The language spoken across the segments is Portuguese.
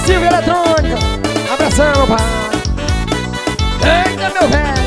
Silvia Eletrônica. Abração, meu pai. Eita, meu velho.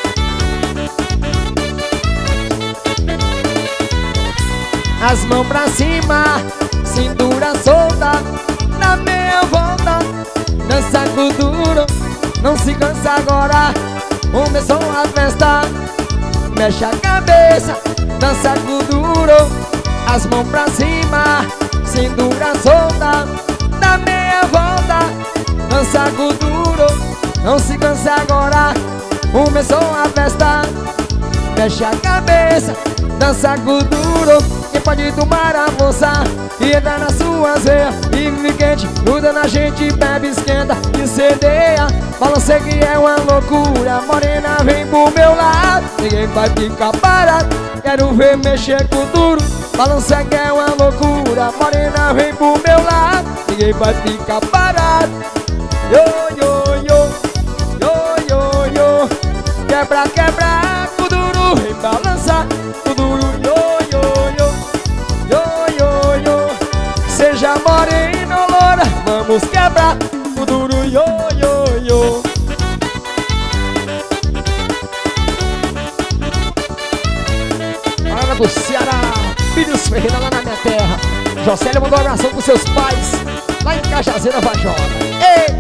As mãos pra cima, cintura solta, na meia volta, dança com duro, não se cansa agora. Começou a festa, mexe a cabeça, dança com duro. As mãos pra cima, cintura solta, na meia volta, dança com duro, não se cansa agora. Começou a festa, mexe a cabeça, dança com duro. Quem pode tomar a força e entrar nas suas veias e vive quente, gruda na gente, bebe, esquenta, incendeia. Balança que é uma loucura, morena vem pro meu lado, ninguém vai ficar parado, quero ver mexer com duro. Balança que é uma loucura, morena vem pro meu lado, ninguém vai ficar parado. Yo, yo, yo, yo, yo, yo. Quebra, quebra, com duro, vem balançar, com duro, yo, yo, yo. Seja morena ou loura, vamos quebrar o duro, yo, yo, yo. Palavra do Ceará, Filhos Ferreira lá na minha terra. Jocélio mandou um abração com seus pais lá em Cajazeira, Vajota. Ei!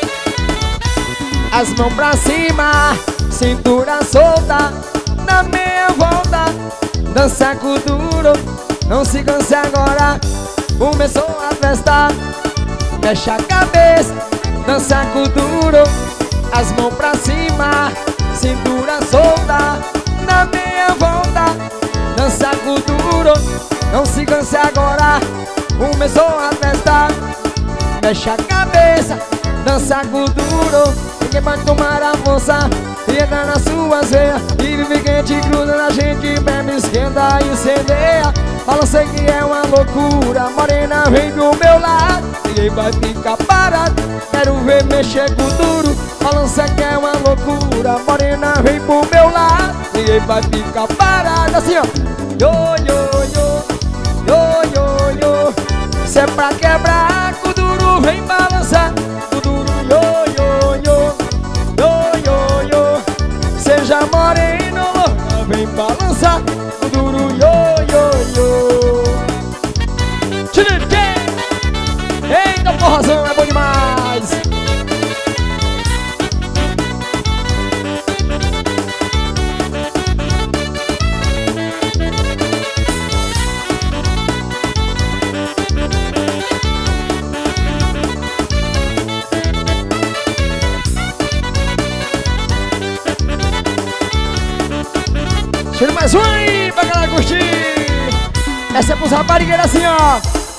As mãos pra cima, cintura solta, na meia volta, dança com duro, não se canse agora. Começou a festa, mexe a cabeça, dança com duro. As mãos pra cima, cintura solta, na meia volta, dança com duro, não se canse agora. Começou a festa, mexe a cabeça, dança com duro. Ninguém pode tomar a força e entrar nas suas veias e vive quente, gruda na gente, bebe, esquenta, incendeia. Balança que é uma loucura, morena vem pro meu lado, ninguém vai ficar parado, quero ver mexer com duro. Balança que é uma loucura, morena vem pro meu lado, ninguém vai ficar parado. Assim ó, yo, yo, yo, yo, yo, yo. Se é pra quebrar com duro, vem balançar com duro, yo, yo, yo, yo, yo, yo. Seja morena ou loura, vem balançar com duro, yo, yo, yo. Eita, porrazão, é bom demais. Tira mais um aí pra galera curtir. Essa é pros raparigueiros assim, ó.